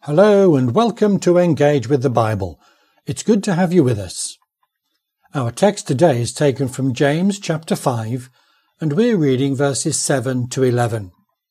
Hello and welcome to Engage with the Bible. It's good to have you with us. Our text today is taken from James chapter 5 and we're reading verses 7 to 11.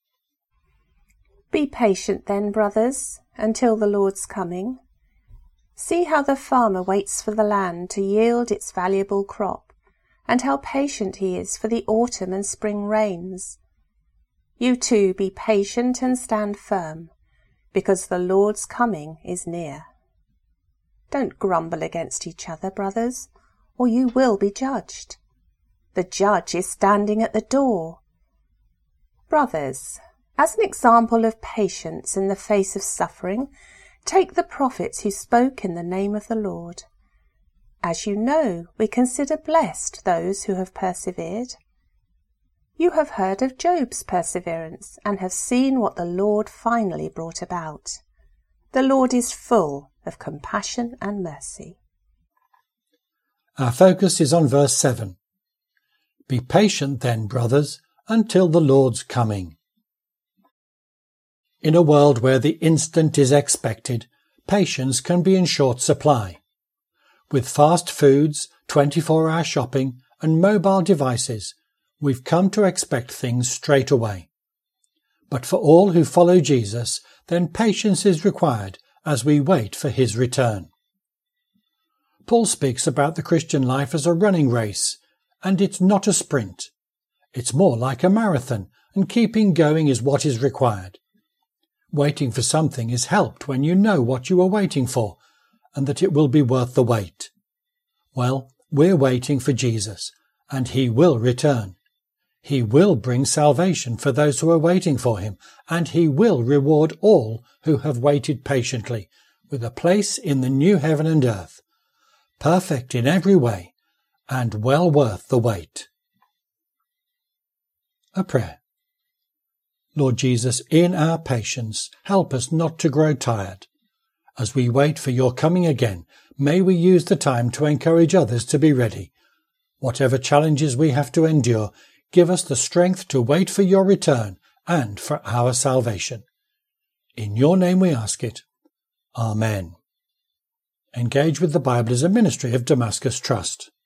Be patient then, brothers, until the Lord's coming. See how the farmer waits for the land to yield its valuable crop, and how patient he is for the autumn and spring rains. You too be patient and stand firm, because the Lord's coming is near. Don't grumble against each other, brothers, or you will be judged. The judge is standing at the door. Brothers, as an example of patience in the face of suffering, take the prophets who spoke in the name of the Lord. As you know, we consider blessed those who have persevered. You have heard of Job's perseverance and have seen what the Lord finally brought about. The Lord is full of compassion and mercy. Our focus is on verse 7. Be patient then, brothers, until the Lord's coming. In a world where the instant is expected, patience can be in short supply. With fast foods, 24-hour shopping, and mobile devices, we've come to expect things straight away. But for all who follow Jesus, then patience is required as we wait for his return. Paul speaks about the Christian life as a running race, and it's not a sprint. It's more like a marathon, and keeping going is what is required. Waiting for something is helped when you know what you are waiting for, and that it will be worth the wait. Well, we're waiting for Jesus, and he will return. He will bring salvation for those who are waiting for him, and he will reward all who have waited patiently with a place in the new heaven and earth, perfect in every way and well worth the wait. A prayer. Lord Jesus, in our patience, help us not to grow tired. As we wait for your coming again, may we use the time to encourage others to be ready. Whatever challenges we have to endure, give us the strength to wait for your return and for our salvation. In your name we ask it. Amen. Engage with the Bible is a ministry of Damascus Trust.